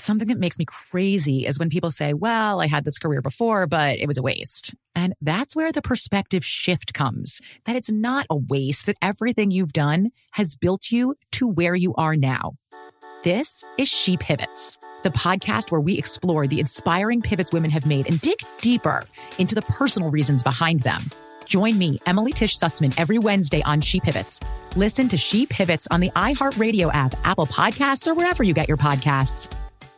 something that makes me crazy is when people say, well, I had this career before, but it was a waste. And that's where the perspective shift comes, that it's not a waste, that everything you've done has built you to where you are now. This is She Pivots, the podcast where we explore the inspiring pivots women have made and dig deeper into the personal reasons behind them. Join me, Emily Tish Sussman, every Wednesday on She Pivots. Listen to She Pivots on the iHeartRadio app, Apple Podcasts, or wherever you get your podcasts.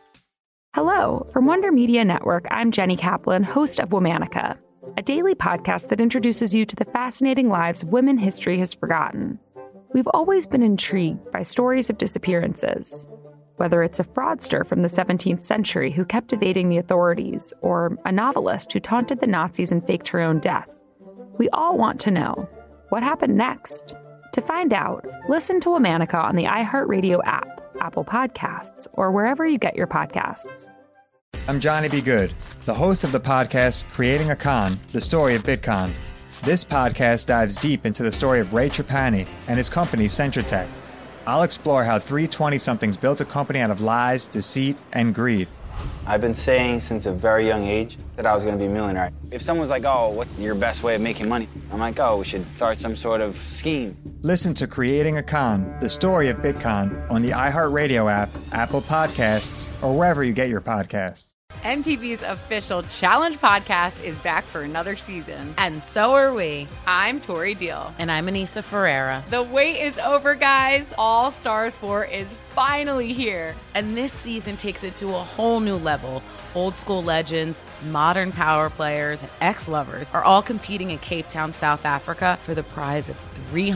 Hello. From Wonder Media Network, I'm Jenny Kaplan, host of Womanica, a daily podcast that introduces you to the fascinating lives of women history has forgotten. We've always been intrigued by stories of disappearances, whether it's a fraudster from the 17th century who kept evading the authorities, or a novelist who taunted the Nazis and faked her own death. We all want to know, what happened next? To find out, listen to Womanica on the iHeartRadio app, Apple Podcasts, or wherever you get your podcasts. I'm Johnny B. Good, the host of the podcast Creating a Con, the story of Bitcoin. This podcast dives deep into the story of Ray Trapani and his company Centratech. I'll explore how three 20-somethings built a company out of lies, deceit, and greed. I've been saying since a very young age that I was going to be a millionaire. If someone's like, oh, what's your best way of making money? I'm like, oh, we should start some sort of scheme. Listen to Creating a Con, the story of Bitcoin on the iHeartRadio app, Apple Podcasts, or wherever you get your podcasts. MTV's official Challenge podcast is back for another season. And so are we. I'm Tori Deal. And I'm Anissa Ferreira. The wait is over, guys. All Stars 4 is finally here. And this season takes it to a whole new level. Old school legends, modern power players, and ex-lovers are all competing in Cape Town, South Africa for the prize of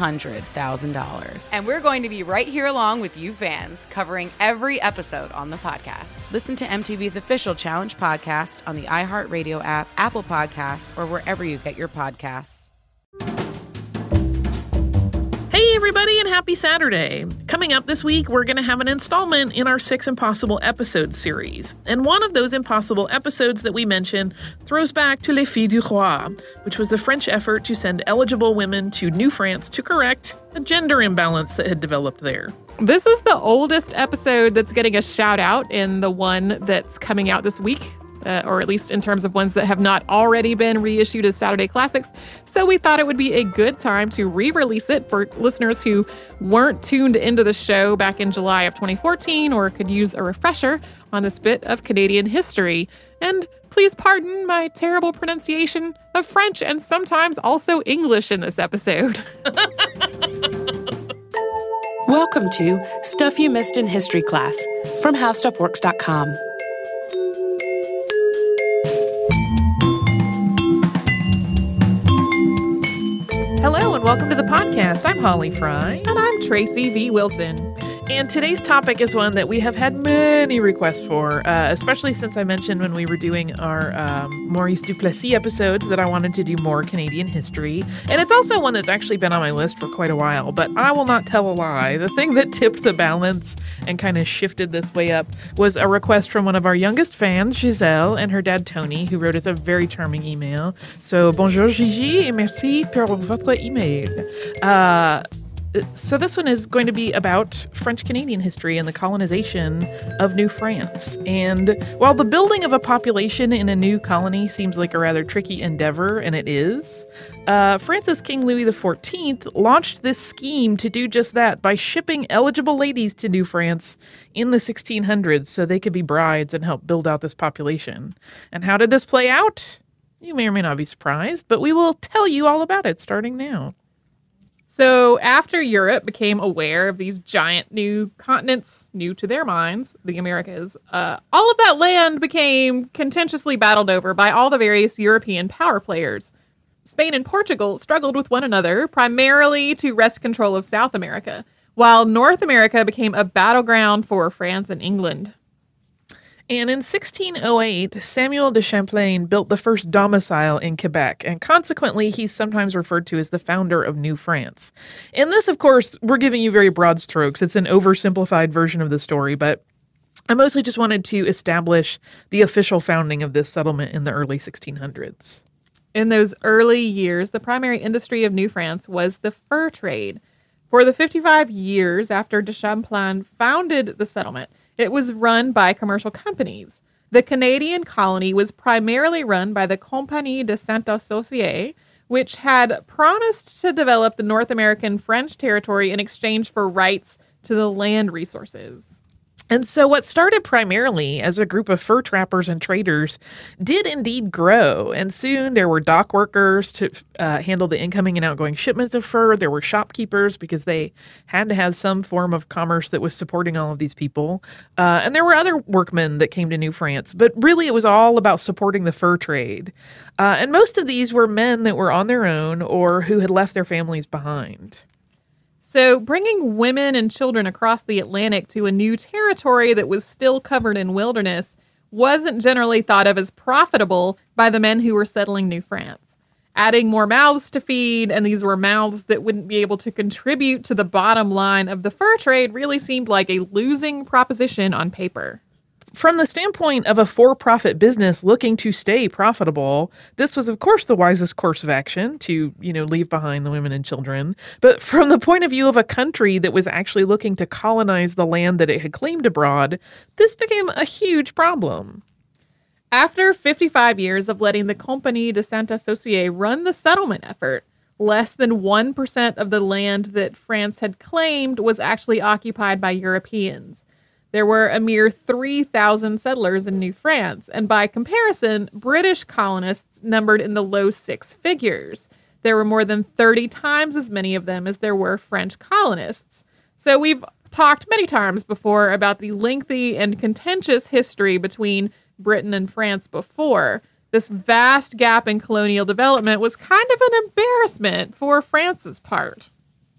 $300,000. And we're going to be right here along with you fans, covering every episode on the podcast. Listen to MTV's official Challenge podcast on the iHeartRadio app, Apple Podcasts, or wherever you get your podcasts. Hey everybody, and happy Saturday! Coming up this week, we're going to have an installment in our 6 Impossible Episodes series. And one of those impossible episodes that we mention throws back to Les Filles du Roi, which was the French effort to send eligible women to New France to correct a gender imbalance that had developed there. This is the oldest episode that's getting a shout out in the one that's coming out this week. Or at least in terms of ones that have not already been reissued as Saturday Classics. So we thought it would be a good time to re-release it for listeners who weren't tuned into the show back in July of 2014 or could use a refresher on this bit of Canadian history. And please pardon my terrible pronunciation of French and sometimes also English in this episode. Welcome to Stuff You Missed in History Class from HowStuffWorks.com. Hello and welcome to the podcast. I'm Holly Fry. And I'm Tracy V. Wilson. And today's topic is one that we have had many requests for, especially since I mentioned when we were doing our Maurice Duplessis episodes that I wanted to do more Canadian history. And it's also one that's actually been on my list for quite a while, but I will not tell a lie. The thing that tipped the balance and kind of shifted this way up was a request from one of our youngest fans, Giselle, and her dad, Tony, who wrote us a very charming email. So, bonjour Gigi, et merci pour votre email. So this one is going to be about French-Canadian history and the colonization of New France. And while the building of a population in a new colony seems like a rather tricky endeavor, and it is, France's King Louis XIV launched this scheme to do just that by shipping eligible ladies to New France in the 1600s so they could be brides and help build out this population. And how did this play out? You may or may not be surprised, but we will tell you all about it starting now. So after Europe became aware of these giant new continents, new to their minds, the Americas, all of that land became contentiously battled over by all the various European power players. Spain and Portugal struggled with one another, primarily to wrest control of South America, while North America became a battleground for France and England. And in 1608, Samuel de Champlain built the first domicile in Quebec, and consequently, he's sometimes referred to as the founder of New France. And this, of course, we're giving you very broad strokes. It's an oversimplified version of the story, but I mostly just wanted to establish the official founding of this settlement in the early 1600s. In those early years, the primary industry of New France was the fur trade. For the 55 years after de Champlain founded the settlement, It was run by commercial companies. The Canadian colony was primarily run by the Compagnie de Saint-Associé, which had promised to develop the North American French territory in exchange for rights to the land resources. And so what started primarily as a group of fur trappers and traders did indeed grow. And soon there were dock workers to handle the incoming and outgoing shipments of fur. There were shopkeepers because they had to have some form of commerce that was supporting all of these people. And there were other workmen that came to New France. But really it was all about supporting the fur trade. And most of these were men that were on their own or who had left their families behind. So bringing women and children across the Atlantic to a new territory that was still covered in wilderness wasn't generally thought of as profitable by the men who were settling New France. Adding more mouths to feed, and these were mouths that wouldn't be able to contribute to the bottom line of the fur trade, really seemed like a losing proposition on paper. From the standpoint of a for-profit business looking to stay profitable, this was, of course, the wisest course of action to, leave behind the women and children. But from the point of view of a country that was actually looking to colonize the land that it had claimed abroad, this became a huge problem. After 55 years of letting the Compagnie de Saint-Associé run the settlement effort, less than 1% of the land that France had claimed was actually occupied by Europeans. There were a mere 3,000 settlers in New France, and by comparison, British colonists numbered in the low six figures. There were more than 30 times as many of them as there were French colonists. So we've talked many times before about the lengthy and contentious history between Britain and France before. This vast gap in colonial development was kind of an embarrassment for France's part.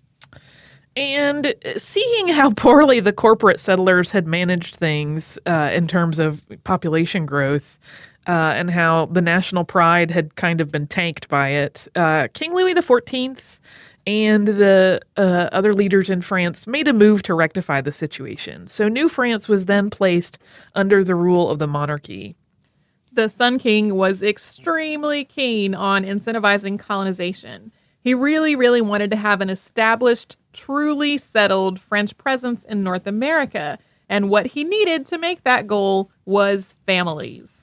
And seeing how poorly the corporate settlers had managed things in terms of population growth and how the national pride had kind of been tanked by it, King Louis XIV and the other leaders in France made a move to rectify the situation. So New France was then placed under the rule of the monarchy. The Sun King was extremely keen on incentivizing colonization. He really, really wanted to have an established, truly settled French presence in North America. And what he needed to make that goal was families.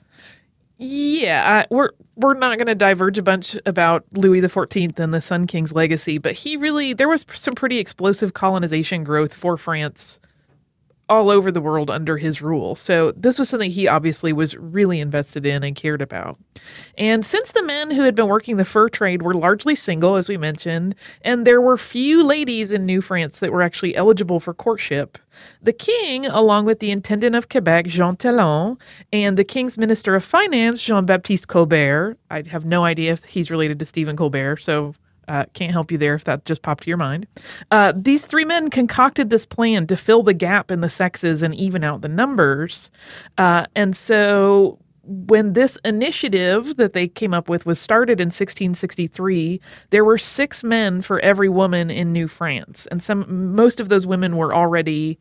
Yeah, we're not going to diverge a bunch about Louis XIV and the Sun King's legacy, but there was some pretty explosive colonization growth for France all over the world under his rule. So this was something he obviously was really invested in and cared about. And since the men who had been working the fur trade were largely single, as we mentioned, and there were few ladies in New France that were actually eligible for courtship, the king, along with the intendant of Quebec, Jean Talon, and the king's minister of finance, Jean-Baptiste Colbert — I have no idea if he's related to Stephen Colbert, so can't help you there if that just popped to your mind. These three men concocted this plan to fill the gap in the sexes and even out the numbers. And so when this initiative that they came up with was started in 1663, there were 6 men for every woman in New France. And most of those women were already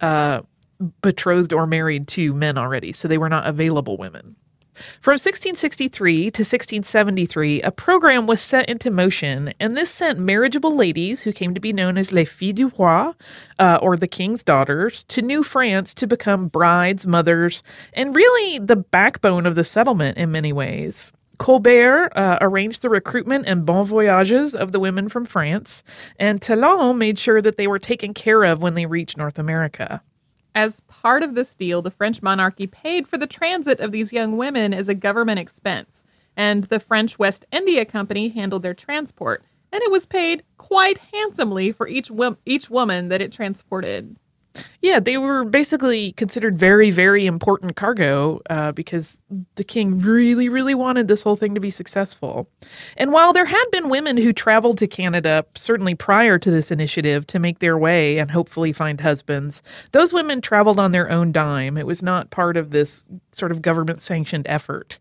betrothed or married to men already, so they were not available women. From 1663 to 1673, a program was set into motion, and this sent marriageable ladies, who came to be known as les filles du roi, or the king's daughters, to New France to become brides, mothers, and really the backbone of the settlement in many ways. Colbert arranged the recruitment and bon voyages of the women from France, and Talon made sure that they were taken care of when they reached North America. As part of this deal, the French monarchy paid for the transit of these young women as a government expense, and the French West India Company handled their transport, and it was paid quite handsomely for each woman that it transported. Yeah, they were basically considered very, very important cargo because the king really, really wanted this whole thing to be successful. And while there had been women who traveled to Canada, certainly prior to this initiative, to make their way and hopefully find husbands, those women traveled on their own dime. It was not part of this sort of government-sanctioned effort.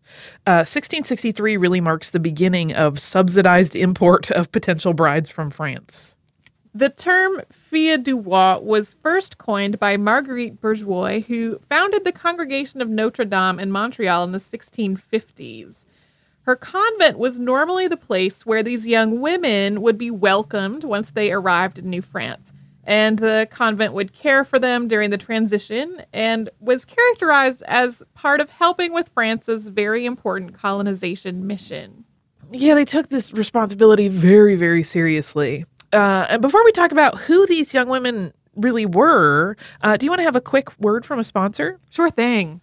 1663 really marks the beginning of subsidized import of potential brides from France. The term fille du roi was first coined by Marguerite Bourgeois, who founded the Congregation of Notre Dame in Montreal in the 1650s. Her convent was normally the place where these young women would be welcomed once they arrived in New France. And the convent would care for them during the transition and was characterized as part of helping with France's very important colonization mission. Yeah, they took this responsibility very, very seriously. And before we talk about who these young women really were, do you want to have a quick word from a sponsor? Sure thing.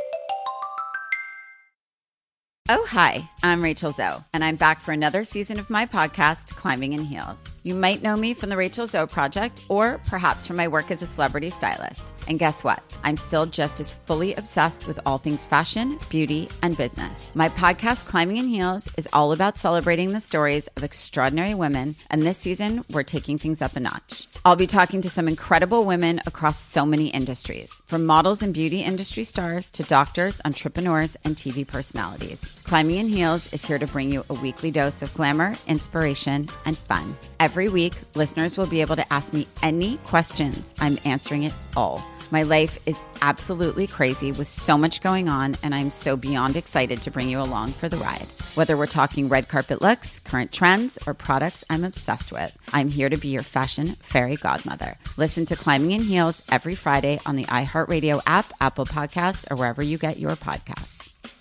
Oh, hi, I'm Rachel Zoe, and I'm back for another season of my podcast, Climbing in Heels. You might know me from the Rachel Zoe Project, or perhaps from my work as a celebrity stylist. And guess what? I'm still just as fully obsessed with all things fashion, beauty, and business. My podcast, Climbing in Heels, is all about celebrating the stories of extraordinary women, and this season, we're taking things up a notch. I'll be talking to some incredible women across so many industries, from models and beauty industry stars to doctors, entrepreneurs, and TV personalities. Climbing in Heels is here to bring you a weekly dose of glamour, inspiration, and fun. Every week, listeners will be able to ask me any questions. I'm answering it all. My life is absolutely crazy with so much going on, and I'm so beyond excited to bring you along for the ride. Whether we're talking red carpet looks, current trends, or products I'm obsessed with, I'm here to be your fashion fairy godmother. Listen to Climbing in Heels every Friday on the iHeartRadio app, Apple Podcasts, or wherever you get your podcasts.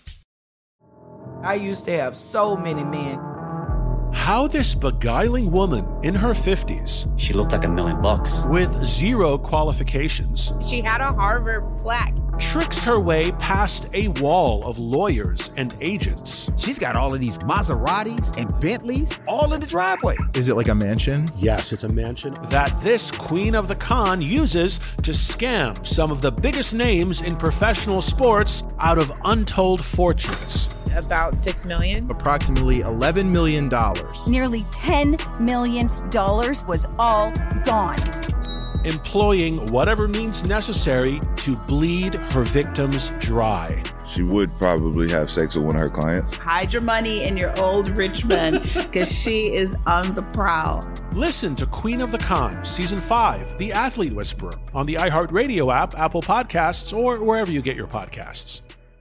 I used to have so many men. How this beguiling woman in her 50s, she looked like $1 million, with zero qualifications, she had a Harvard plaque, tricks her way past a wall of lawyers and agents. She's got all of these Maseratis and Bentleys all in the driveway. Is it like a mansion? Yes, it's a mansion that this queen of the con uses to scam some of the biggest names in professional sports out of untold fortunes. About $6 million. Approximately $11 million. Nearly $10 million was all gone. Employing whatever means necessary to bleed her victims dry. She would probably have sex with one of her clients. Hide your money in your old rich man, because she is on the prowl. Listen to Queen of the Con, Season 5, The Athlete Whisperer, on the iHeartRadio app, Apple Podcasts, or wherever you get your podcasts.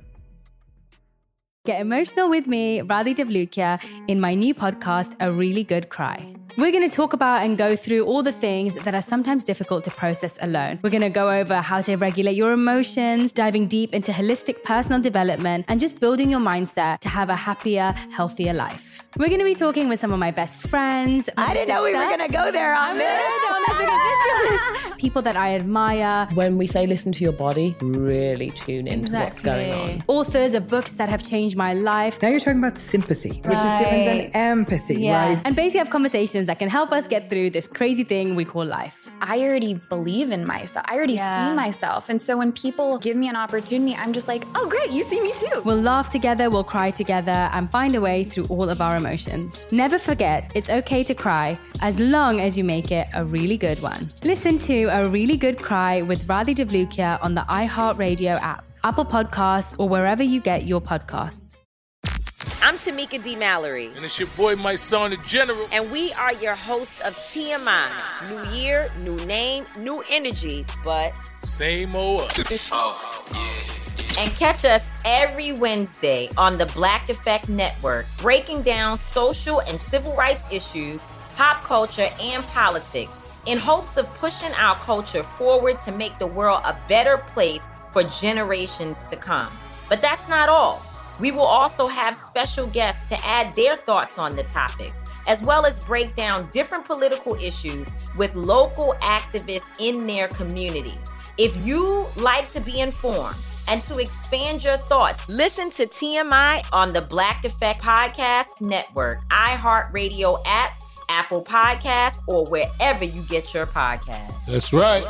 Get emotional with me, Radhi Devlukia, in my new podcast, A Really Good Cry. We're going to talk about and go through all the things that are sometimes difficult to process alone. We're going to go over how to regulate your emotions, diving deep into holistic personal development, and just building your mindset to have a happier, healthier life. We're going to be talking with some of my best friends. I didn't know we were going to go there on this. People that I admire. When we say listen to your body, really tune into what's going on. Authors of books that have changed my life. Now you're talking about sympathy, which is different than empathy, right? And basically have conversations that can help us get through this crazy thing we call life. I already believe in myself. I already see myself. And so when people give me an opportunity, I'm just like, oh, great, you see me too. We'll laugh together, we'll cry together, and find a way through all of our emotions. Never forget, it's okay to cry, as long as you make it a really good one. Listen to A Really Good Cry with Radhi Devlukia on the iHeartRadio app, Apple Podcasts, or wherever you get your podcasts. I'm Tamika D. Mallory. And it's your boy, my son, the General. And we are your hosts of TMI. New year, new name, new energy, but same old us. Oh, yeah. And catch us every Wednesday on the Black Effect Network, breaking down social and civil rights issues, pop culture, and politics, in hopes of pushing our culture forward to make the world a better place for generations to come. But that's not all. We will also have special guests to add their thoughts on the topics, as well as break down different political issues with local activists in their community. If you like to be informed and to expand your thoughts, listen to TMI on the Black Effect Podcast Network, iHeartRadio app, Apple Podcasts, or wherever you get your podcasts. That's right.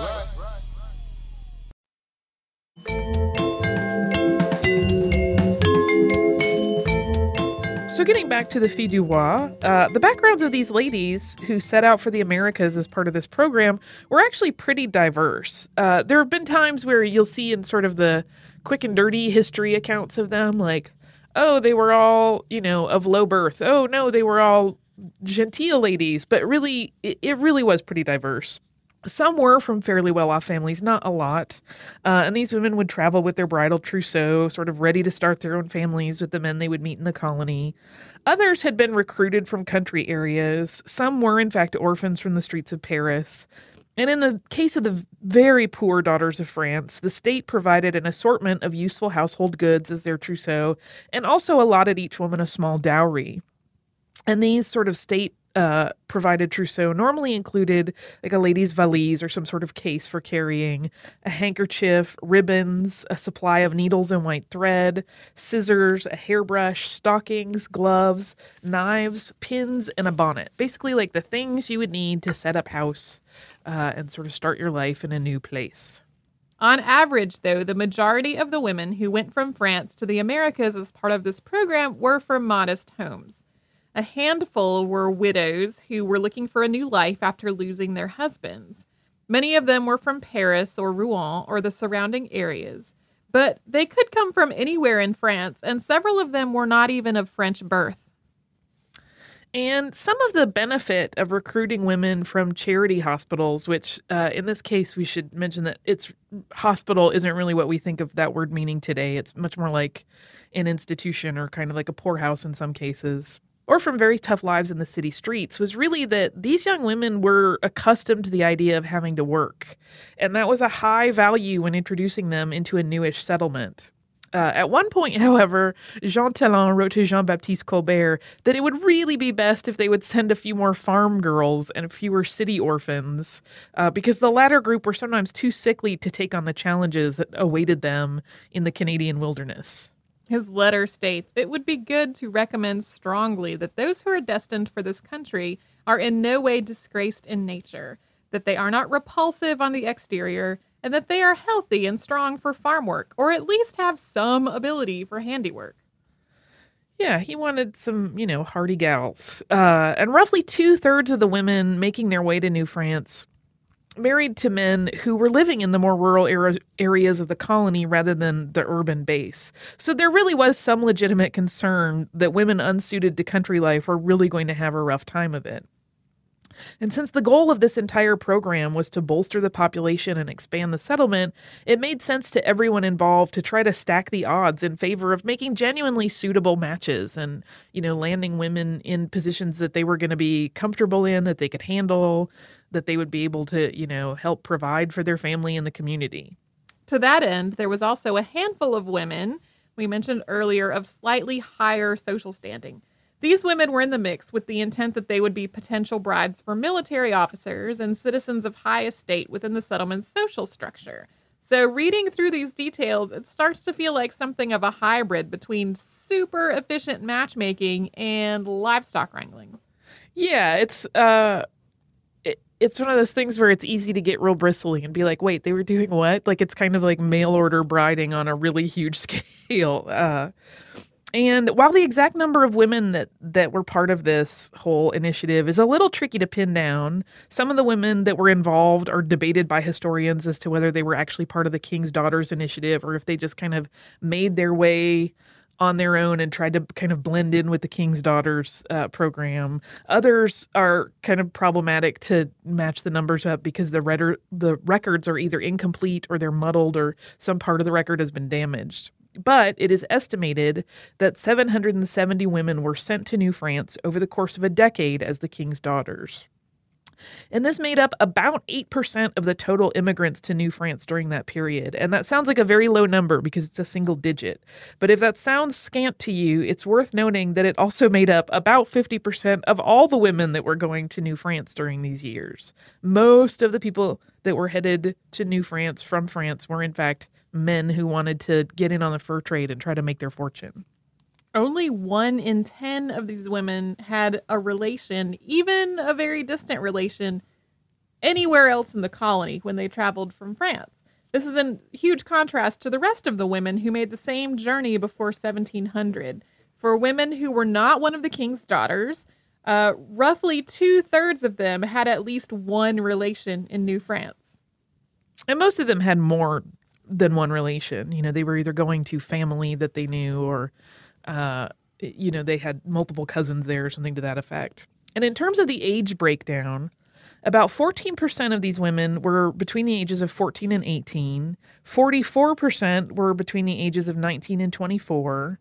So getting back to the Filles du Roi, the backgrounds of these ladies who set out for the Americas as part of this program were actually pretty diverse. There have been times where you'll see in sort of the quick and dirty history accounts of them, like, oh, they were all, of low birth. Oh, no, they were all genteel ladies. But really, it really was pretty diverse. Some were from fairly well-off families, not a lot. And these women would travel with their bridal trousseau, sort of ready to start their own families with the men they would meet in the colony. Others had been recruited from country areas. Some were, in fact, orphans from the streets of Paris. And in the case of the very poor daughters of France, the state provided an assortment of useful household goods as their trousseau and also allotted each woman a small dowry. And these sort of state provided trousseau normally included like a lady's valise or some sort of case for carrying, a handkerchief, ribbons, a supply of needles and white thread, scissors, a hairbrush, stockings, gloves, knives, pins, and a bonnet. Basically like the things you would need to set up house and sort of start your life in a new place. On average, though, the majority of the women who went from France to the Americas as part of this program were from modest homes. A handful were widows who were looking for a new life after losing their husbands. Many of them were from Paris or Rouen or the surrounding areas, but they could come from anywhere in France, and several of them were not even of French birth. And some of the benefit of recruiting women from charity hospitals, which in this case, we should mention that hospital isn't really what we think of that word meaning today. It's much more like an institution or kind of like a poorhouse in some cases, or from very tough lives in the city streets, was really that these young women were accustomed to the idea of having to work. And that was a high value when introducing them into a newish settlement. At one point, however, Jean Talon wrote to Jean-Baptiste Colbert that it would really be best if they would send a few more farm girls and fewer city orphans, because the latter group were sometimes too sickly to take on the challenges that awaited them in the Canadian wilderness. His letter states, "It would be good to recommend strongly that those who are destined for this country are in no way disgraced in nature, that they are not repulsive on the exterior, and that they are healthy and strong for farm work, or at least have some ability for handiwork." Yeah, he wanted some, hardy gals. And roughly 2/3 of the women making their way to New France married to men who were living in the more rural areas of the colony rather than the urban base. So there really was some legitimate concern that women unsuited to country life were really going to have a rough time of it. And since the goal of this entire program was to bolster the population and expand the settlement, it made sense to everyone involved to try to stack the odds in favor of making genuinely suitable matches and, landing women in positions that they were going to be comfortable in, that they could handle, that they would be able to, help provide for their family and the community. To that end, there was also a handful of women, we mentioned earlier, of slightly higher social standing. These women were in the mix with the intent that they would be potential brides for military officers and citizens of high estate within the settlement's social structure. So reading through these details, it starts to feel like something of a hybrid between super efficient matchmaking and livestock wrangling. Yeah, it's one of those things where it's easy to get real bristly and be like, wait, they were doing what? Like, it's kind of like mail order briding on a really huge scale. And while the exact number of women that were part of this whole initiative is a little tricky to pin down, some of the women that were involved are debated by historians as to whether they were actually part of the King's Daughters initiative or if they just kind of made their way on their own and tried to kind of blend in with the King's Daughters program. Others are kind of problematic to match the numbers up because the records are either incomplete or they're muddled or some part of the record has been damaged. But it is estimated that 770 women were sent to New France over the course of a decade as the King's Daughters. And this made up about 8% of the total immigrants to New France during that period. And that sounds like a very low number because it's a single digit. But if that sounds scant to you, it's worth noting that it also made up about 50% of all the women that were going to New France during these years. Most of the people that were headed to New France from France were, in fact, men who wanted to get in on the fur trade and try to make their fortune. Only 1 in 10 of these women had a relation, even a very distant relation, anywhere else in the colony when they traveled from France. This is in huge contrast to the rest of the women who made the same journey before 1700. For women who were not one of the King's Daughters, roughly 2/3 of them had at least one relation in New France. And most of them had more than one relation. They were either going to family that they knew or they had multiple cousins there or something to that effect. And in terms of the age breakdown, about 14% of these women were between the ages of 14 and 18. 44% were between the ages of 19 and 24.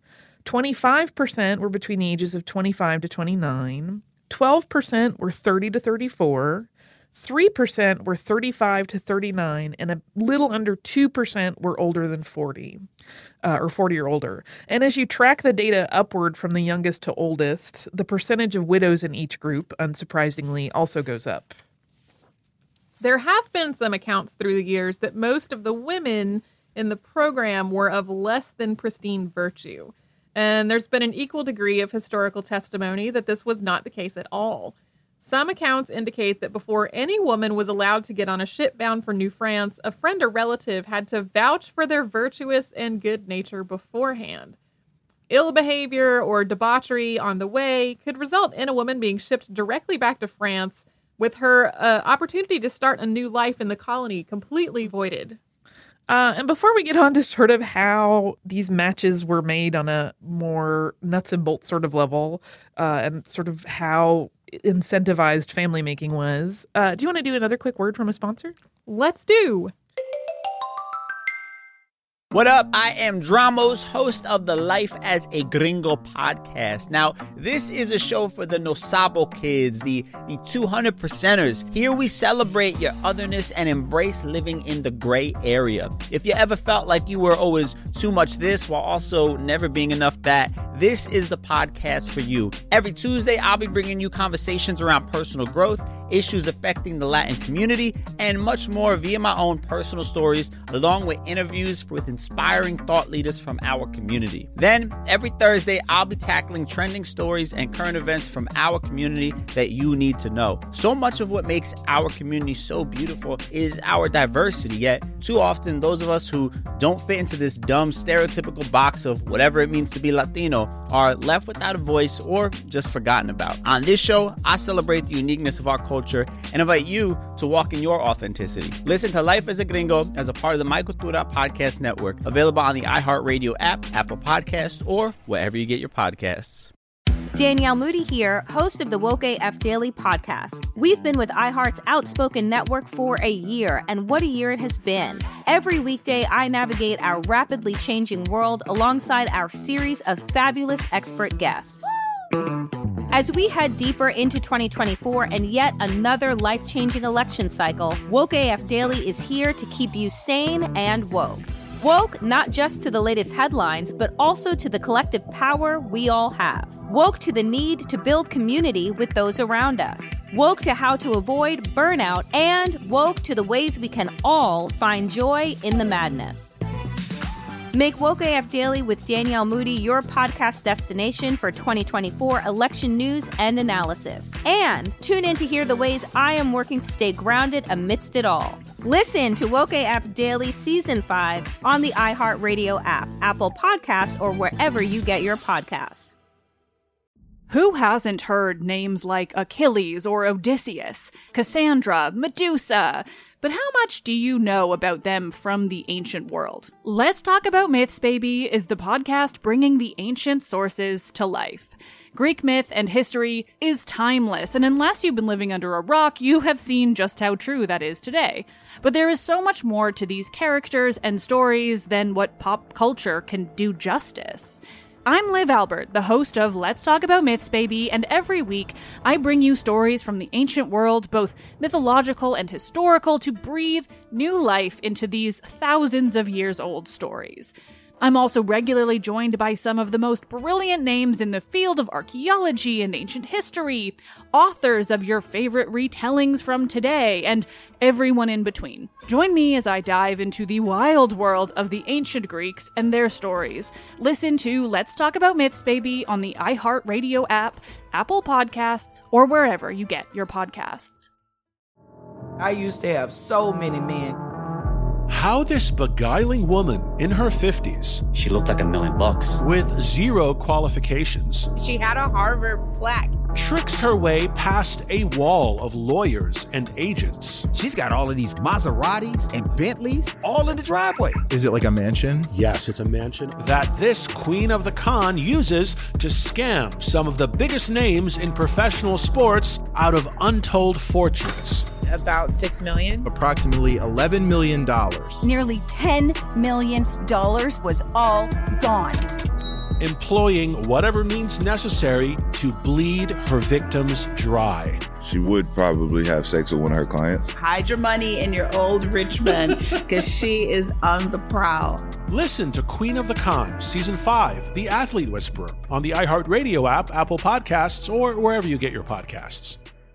25% were between the ages of 25 to 29. 12% were 30 to 34. 3% were 35 to 39, and a little under 2% were older than 40, or 40 or older. And as you track the data upward from the youngest to oldest, the percentage of widows in each group, unsurprisingly, also goes up. There have been some accounts through the years that most of the women in the program were of less than pristine virtue. And there's been an equal degree of historical testimony that this was not the case at all. Some accounts indicate that before any woman was allowed to get on a ship bound for New France, a friend or relative had to vouch for their virtuous and good nature beforehand. Ill behavior or debauchery on the way could result in a woman being shipped directly back to France with her opportunity to start a new life in the colony completely voided. And before we get on to sort of how these matches were made on a more nuts and bolts sort of level, and sort of how incentivized family making was, do you want to do another quick word from a sponsor? Let's do. What up? I am Dramos, host of the Life as a Gringo podcast. Now, this is a show for the No Sabo kids, the 200%ers. Here we celebrate your otherness and embrace living in the gray area. If you ever felt like you were always too much this while also never being enough that, this is the podcast for you. Every Tuesday, I'll be bringing you conversations around personal growth, issues affecting the Latin community, and much more via my own personal stories, along with interviews with inspiring thought leaders from our community. Then, every Thursday, I'll be tackling trending stories and current events from our community that you need to know. So much of what makes our community so beautiful is our diversity, yet too often those of us who don't fit into this dumb stereotypical box of whatever it means to be Latino are left without a voice or just forgotten about. On this show, I celebrate the uniqueness of our culture and invite you to walk in your authenticity. Listen to Life as a Gringo as a part of the My Cultura podcast network, available on the iHeartRadio app, Apple Podcasts, or wherever you get your podcasts. Danielle Moody here, host of the Woke AF Daily podcast. We've been with iHeart's Outspoken Network for a year, and what a year it has been. Every weekday, I navigate our rapidly changing world alongside our series of fabulous expert guests. As we head deeper into 2024 and yet another life-changing election cycle, Woke AF Daily is here to keep you sane and woke. Woke not just to the latest headlines, but also to the collective power we all have. Woke to the need to build community with those around us. Woke to how to avoid burnout, and woke to the ways we can all find joy in the madness. Make Woke AF Daily with Danielle Moody your podcast destination for 2024 election news and analysis. And tune in to hear the ways I am working to stay grounded amidst it all. Listen to Woke AF Daily Season 5 on the iHeartRadio app, Apple Podcasts, or wherever you get your podcasts. Who hasn't heard names like Achilles or Odysseus, Cassandra, Medusa? But how much do you know about them from the ancient world? Let's Talk About Myths, Baby is the podcast bringing the ancient sources to life. Greek myth and history is timeless, and unless you've been living under a rock, you have seen just how true that is today. But there is so much more to these characters and stories than what pop culture can do justice. I'm Liv Albert, the host of Let's Talk About Myths, Baby, and every week I bring you stories from the ancient world, both mythological and historical, to breathe new life into these thousands of years old stories. I'm also regularly joined by some of the most brilliant names in the field of archaeology and ancient history, authors of your favorite retellings from today, and everyone in between. Join me as I dive into the wild world of the ancient Greeks and their stories. Listen to Let's Talk About Myths, Baby on the iHeartRadio app, Apple Podcasts, or wherever you get your podcasts. I used to have so many men. How this beguiling woman in her 50s, she looked like $1 million, with zero qualifications, she had a Harvard plaque, tricks her way past a wall of lawyers and agents. She's got all of these Maseratis and Bentleys all in the driveway. Is it like a mansion? Yes, it's a mansion that this queen of the con uses to scam some of the biggest names in professional sports out of untold fortunes. About $6 million. Approximately $11 million. Nearly $10 million was all gone. Employing whatever means necessary to bleed her victims dry. She would probably have sex with one of her clients. Hide your money in your old rich man because she is on the prowl. Listen to Queen of the Con, Season 5, The Athlete Whisperer, on the iHeartRadio app, Apple Podcasts, or wherever you get your podcasts.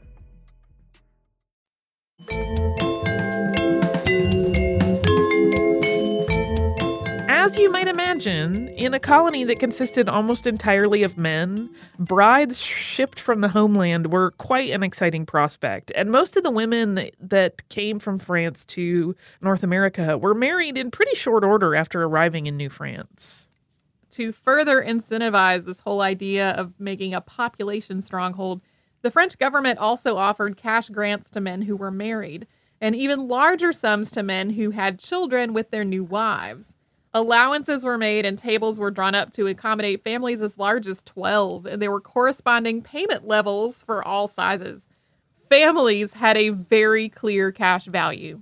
As you might imagine, in a colony that consisted almost entirely of men, brides shipped from the homeland were quite an exciting prospect. And most of the women that came from France to North America were married in pretty short order after arriving in New France. To further incentivize this whole idea of making a population stronghold, the French government also offered cash grants to men who were married, and even larger sums to men who had children with their new wives. Allowances were made and tables were drawn up to accommodate families as large as 12, and there were corresponding payment levels for all sizes. Families had a very clear cash value.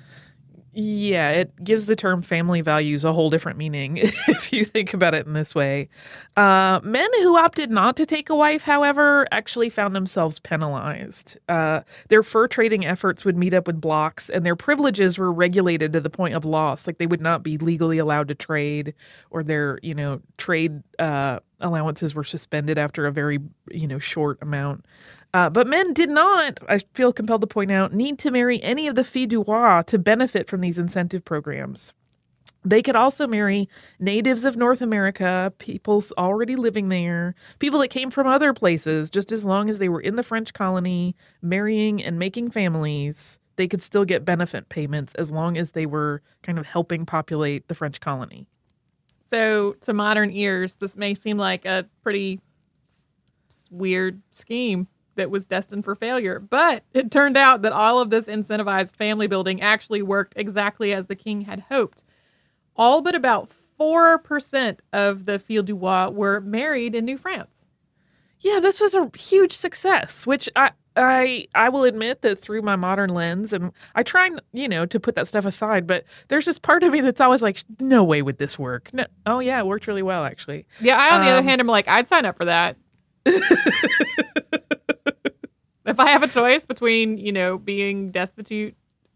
Yeah, it gives the term family values a whole different meaning if you think about it in this way. Men who opted not to take a wife, however, actually found themselves penalized. Their fur trading efforts would meet up with blocks, and their privileges were regulated to the point of loss. Like they would not be legally allowed to trade, or their, trade allowances were suspended after a very, short amount. But men did not, I feel compelled to point out, need to marry any of the filles du roi to benefit from these incentive programs. They could also marry natives of North America, people already living there, people that came from other places, just as long as they were in the French colony, marrying and making families. They could still get benefit payments as long as they were kind of helping populate the French colony. So, to modern ears, this may seem like a pretty weird scheme that was destined for failure. But it turned out that all of this incentivized family building actually worked exactly as the king had hoped. All but about 4% of the filles du roi were married in New France. Yeah, this was a huge success, which I will admit that through my modern lens, and I try, to put that stuff aside, but there's this part of me that's always like, no way would this work. No, oh yeah, it worked really well, actually. Yeah, I, on the other hand, I'm like, I'd sign up for that. If I have a choice between, being destitute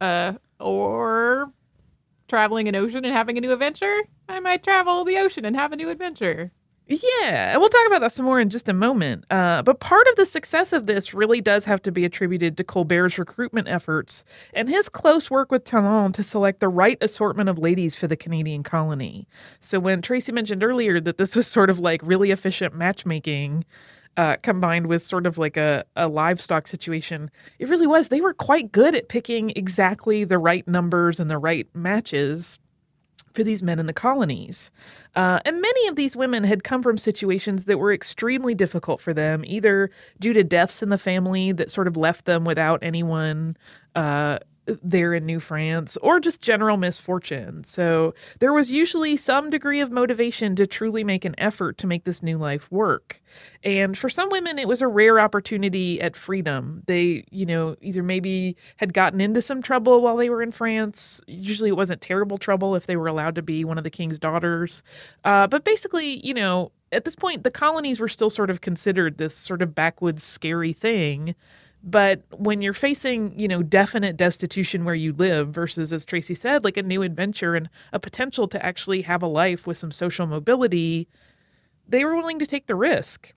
or traveling an ocean and having a new adventure, I might travel the ocean and have a new adventure. Yeah, and we'll talk about that some more in just a moment. But part of the success of this really does have to be attributed to Colbert's recruitment efforts and his close work with Talon to select the right assortment of ladies for the Canadian colony. So when Tracy mentioned earlier that this was sort of like really efficient matchmaking, combined with sort of like a livestock situation, it really was. They were quite good at picking exactly the right numbers and the right matches for these men in the colonies. And many of these women had come from situations that were extremely difficult for them, either due to deaths in the family that sort of left them without anyone there in New France, or just general misfortune. So there was usually some degree of motivation to truly make an effort to make this new life work. And for some women, it was a rare opportunity at freedom. They, either maybe had gotten into some trouble while they were in France. Usually it wasn't terrible trouble if they were allowed to be one of the king's daughters. But basically, at this point, the colonies were still sort of considered this sort of backwoods, scary thing. But when you're facing, definite destitution where you live versus, as Tracy said, like a new adventure and a potential to actually have a life with some social mobility, they were willing to take the risk.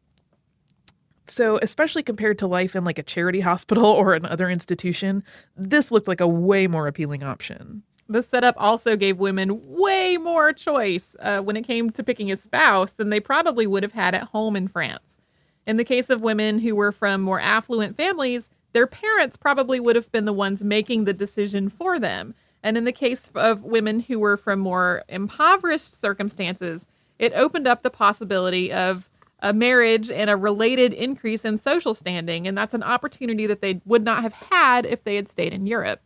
So especially compared to life in like a charity hospital or another institution, this looked like a way more appealing option. This setup also gave women way more choice when it came to picking a spouse than they probably would have had at home in France. In the case of women who were from more affluent families, their parents probably would have been the ones making the decision for them. And in the case of women who were from more impoverished circumstances, it opened up the possibility of a marriage and a related increase in social standing. And that's an opportunity that they would not have had if they had stayed in Europe.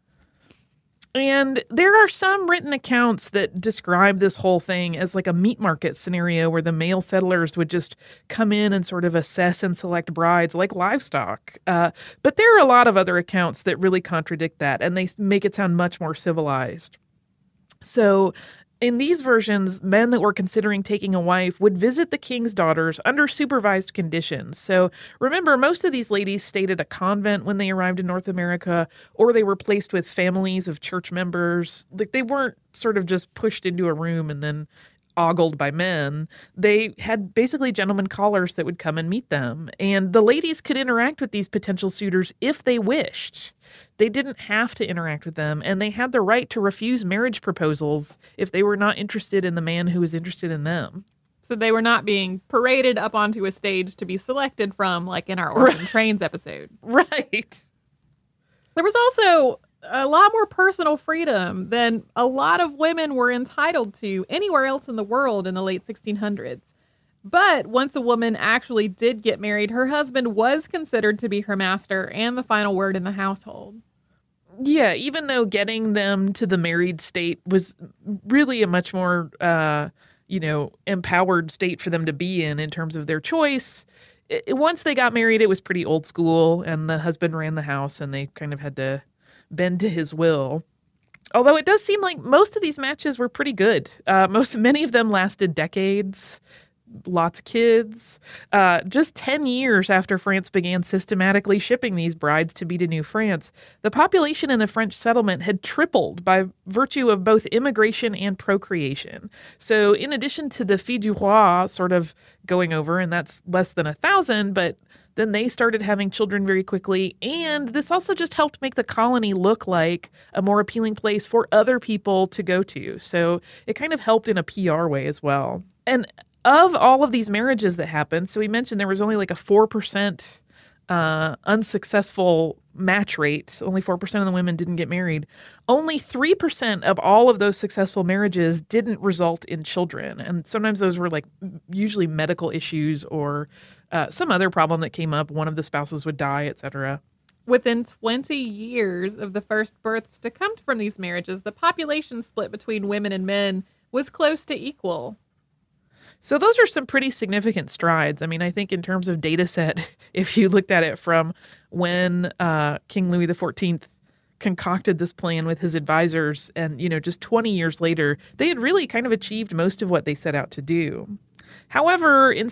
And there are some written accounts that describe this whole thing as like a meat market scenario where the male settlers would just come in and sort of assess and select brides like livestock. But there are a lot of other accounts that really contradict that, and they make it sound much more civilized. So In these versions, men that were considering taking a wife would visit the king's daughters under supervised conditions. So remember, most of these ladies stayed at a convent when they arrived in North America, or they were placed with families of church members. Like, they weren't sort of just pushed into a room and then ogled by men. They had basically gentlemen callers that would come and meet them. And the ladies could interact with these potential suitors if they wished. They didn't have to interact with them, and they had the right to refuse marriage proposals if they were not interested in the man who was interested in them. So they were not being paraded up onto a stage to be selected from, like in our Orphan Trains episode. Right. There was also a lot more personal freedom than a lot of women were entitled to anywhere else in the world in the late 1600s. But once a woman actually did get married, her husband was considered to be her master and the final word in the household. Yeah, even though getting them to the married state was really a much more, empowered state for them to be in terms of their choice. Once they got married, it was pretty old school, and the husband ran the house, and they kind of had to bend to his will. Although it does seem like most of these matches were pretty good. Many of them lasted decades. Lots of kids. Just 10 years after France began systematically shipping these brides to be to New France, the population in the French settlement had tripled by virtue of both immigration and procreation. So in addition to the filles du roi sort of going over, and that's less than 1,000, but then they started having children very quickly. And this also just helped make the colony look like a more appealing place for other people to go to. So it kind of helped in a PR way as well. And of all of these marriages that happened, so we mentioned there was only like a 4% unsuccessful match rate. Only 4% of the women didn't get married. Only 3% of all of those successful marriages didn't result in children. And sometimes those were like usually medical issues or some other problem that came up. One of the spouses would die, etc. Within 20 years of the first births to come from these marriages, the population split between women and men was close to equal. So those are some pretty significant strides. I mean, I think in terms of data set, if you looked at it from when King Louis XIV concocted this plan with his advisors and, just 20 years later, they had really kind of achieved most of what they set out to do. However, in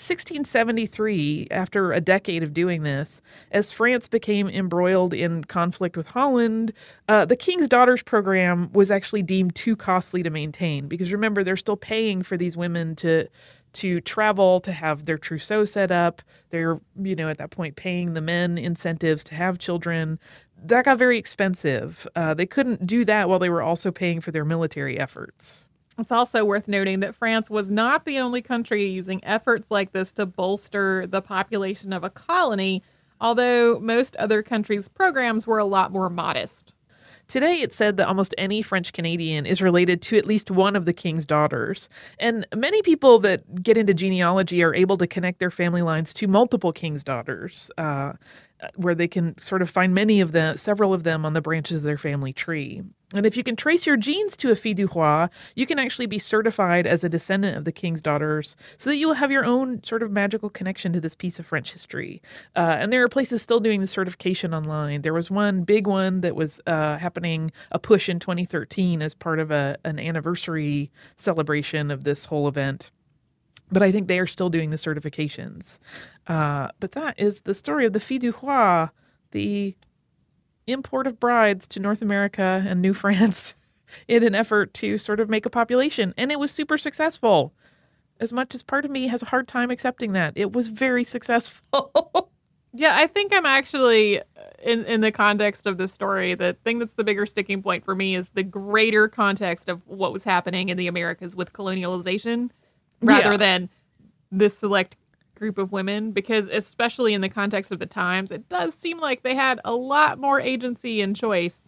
1673, after a decade of doing this, as France became embroiled in conflict with Holland, the King's Daughters program was actually deemed too costly to maintain. Because remember, they're still paying for these women to travel, to have their trousseau set up. They're, at that point paying the men incentives to have children. That got very expensive. They couldn't do that while they were also paying for their military efforts. It's also worth noting that France was not the only country using efforts like this to bolster the population of a colony, although most other countries' programs were a lot more modest. Today, it's said that almost any French Canadian is related to at least one of the king's daughters. And many people that get into genealogy are able to connect their family lines to multiple king's daughters, where they can sort of find several of them on the branches of their family tree. And if you can trace your genes to a fille du roi, you can actually be certified as a descendant of the king's daughters so that you will have your own sort of magical connection to this piece of French history. And there are places still doing the certification online. There was one big one that was happening, a push in 2013 as part of an anniversary celebration of this whole event. But I think they are still doing the certifications. But that is the story of the fille du roi, the import of brides to North America and New France in an effort to sort of make a population. And it was super successful. As much as part of me has a hard time accepting that, it was very successful. Yeah, I think I'm actually, in the context of this story, the thing that's the bigger sticking point for me is the greater context of what was happening in the Americas with colonialization rather than this select group of women, because especially in the context of the times, it does seem like they had a lot more agency and choice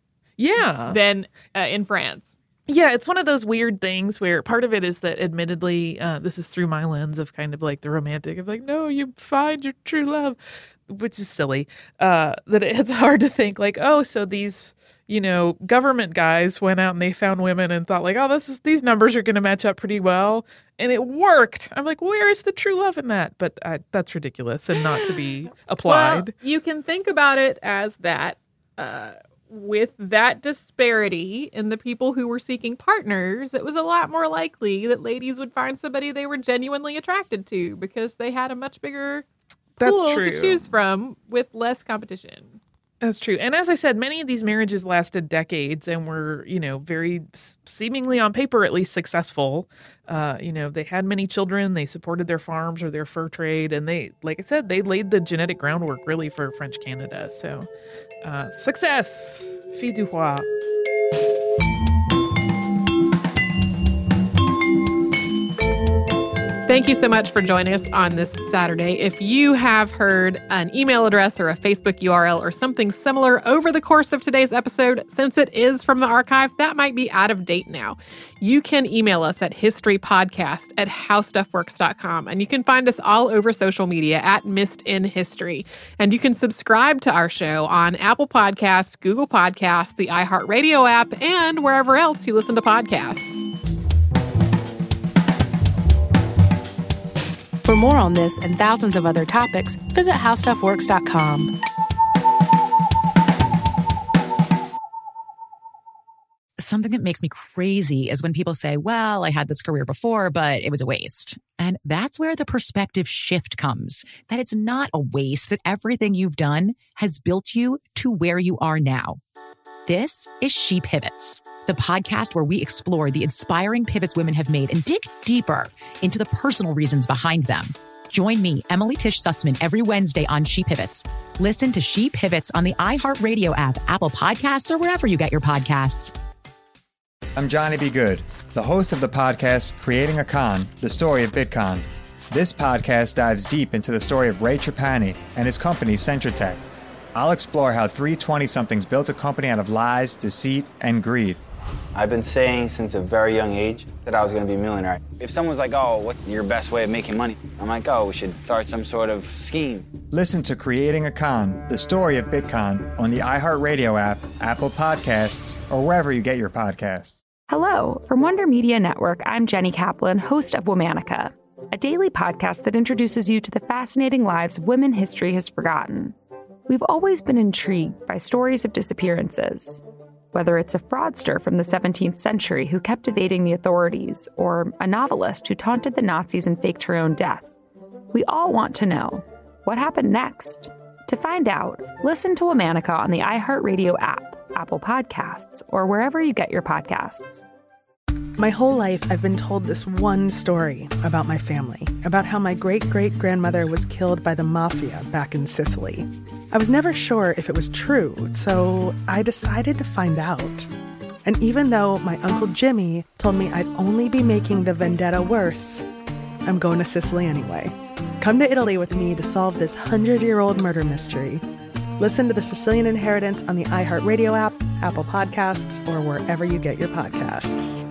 than in France. Yeah, it's one of those weird things where part of it is that admittedly, this is through my lens of kind of like the romantic of like, no, you find your true love, which is silly, that it's hard to think like, oh, so these, government guys went out and they found women and thought like, oh, these numbers are going to match up pretty well. And it worked. I'm like, where is the true love in that? But that's ridiculous and not to be applied. Well, you can think about it as that with that disparity in the people who were seeking partners, it was a lot more likely that ladies would find somebody they were genuinely attracted to because they had a much bigger pool to choose from with less competition. That's true. And as I said, many of these marriages lasted decades and were, very seemingly on paper, at least successful. They had many children. They supported their farms or their fur trade. And they, like I said, they laid the genetic groundwork really for French Canada. So success. Fille du roi. Thank you so much for joining us on this Saturday. If you have heard an email address or a Facebook URL or something similar over the course of today's episode, since it is from the archive, that might be out of date now. You can email us at historypodcast@howstuffworks.com, and you can find us all over social media at Missed in History. And you can subscribe to our show on Apple Podcasts, Google Podcasts, the iHeartRadio app, and wherever else you listen to podcasts. For more on this and thousands of other topics, visit howstuffworks.com. Something that makes me crazy is when people say, well, I had this career before, but it was a waste. And that's where the perspective shift comes, that it's not a waste, that everything you've done has built you to where you are now. This is She Pivots, the podcast where we explore the inspiring pivots women have made and dig deeper into the personal reasons behind them. Join me, Emily Tish Sussman, every Wednesday on She Pivots. Listen to She Pivots on the iHeartRadio app, Apple Podcasts, or wherever you get your podcasts. I'm Johnny B. Good, the host of the podcast Creating a Con, the story of Bitcoin. This podcast dives deep into the story of Ray Trapani and his company, Centratech. I'll explore how three 20-somethings built a company out of lies, deceit, and greed. I've been saying since a very young age that I was going to be a millionaire. If someone's like, oh, what's your best way of making money? I'm like, oh, we should start some sort of scheme. Listen to Creating a Con, the story of Bitcoin, on the iHeartRadio app, Apple Podcasts, or wherever you get your podcasts. Hello. From Wonder Media Network, I'm Jenny Kaplan, host of Womanica, a daily podcast that introduces you to the fascinating lives of women history has forgotten. We've always been intrigued by stories of disappearances, whether it's a fraudster from the 17th century who kept evading the authorities, or a novelist who taunted the Nazis and faked her own death. We all want to know, what happened next? To find out, listen to Womanica on the iHeartRadio app, Apple Podcasts, or wherever you get your podcasts. My whole life, I've been told this one story about my family, about how my great-great-grandmother was killed by the mafia back in Sicily. I was never sure if it was true, so I decided to find out. And even though my Uncle Jimmy told me I'd only be making the vendetta worse, I'm going to Sicily anyway. Come to Italy with me to solve this 100-year-old murder mystery. Listen to The Sicilian Inheritance on the iHeartRadio app, Apple Podcasts, or wherever you get your podcasts.